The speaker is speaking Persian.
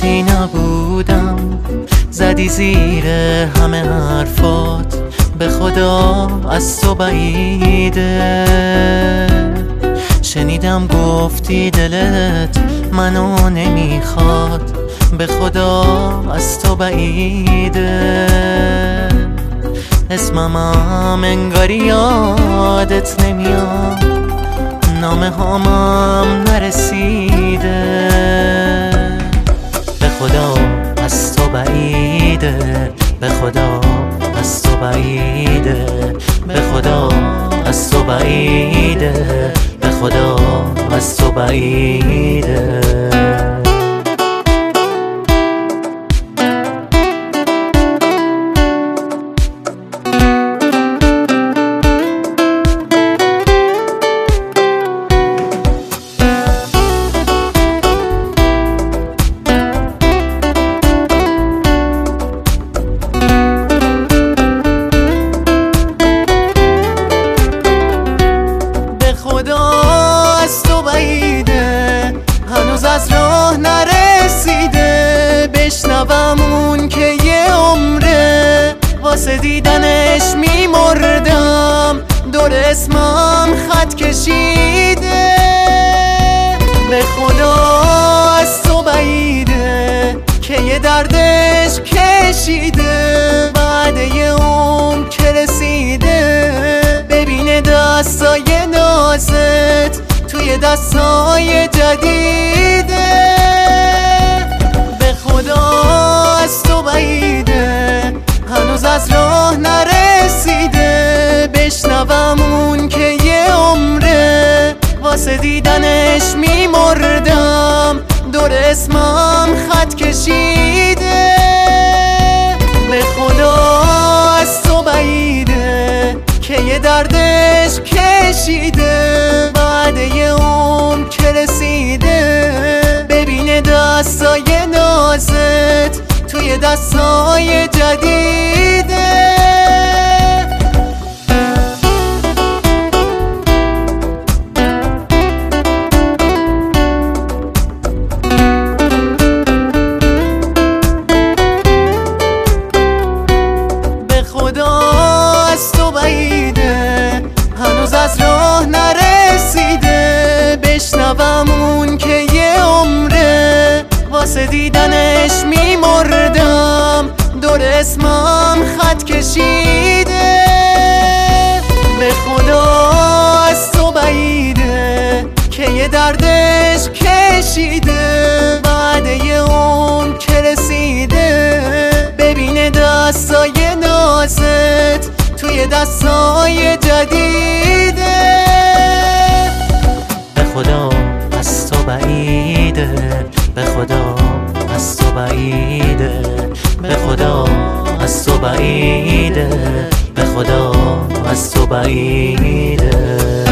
کسی نبودم، زدی زیر همه حرفات، به خدا از تو بعیده. شنیدم گفتی دلت منو نمیخواد، به خدا از تو بعیده. اسمم انگاری یادت نمیاد، نامه هامم نرسیده. به خدا از تو بعیده، به خدا از تو بعیده، به خدا از تو بعیده، به خدا از تو بعیده. هنوز از راه نرسیده، بشنوم اون که یه عمره واسه دیدنش میمردم، دور اسمم خط کشیده. به خدا از تو بعیده که یه دردش کشیده، بعد یه عمر که رسیده، ببینه دستای نازت توی دستای جدیده. به خدا از تو بعیده، هنوز از راه نرسیده، بشنوم اون که یه عمره واسه دیدنش میمردم، دور اسمم خط کشیده. به خدا از تو بعیده که یه دردش کشیده، بعد یه عمر که رسیده، ببینه دستای نازت توی دستای جدیده. به خدا از تو بعیده، هنوز از راه نرسیده، بشنوم اون که یه عمره واسه دیدنش میمردم، دور اسمم خط کشیده. به خدا از تو بعیده که یه دردش کشیده، بعد یه عمر که رسیده، ببینه دستای نازت توی دستای جدیده. به خدا از تو بعیده، به خدا از تو بعیده، به خدا از تو بعیده، به خدا از تو بعیده.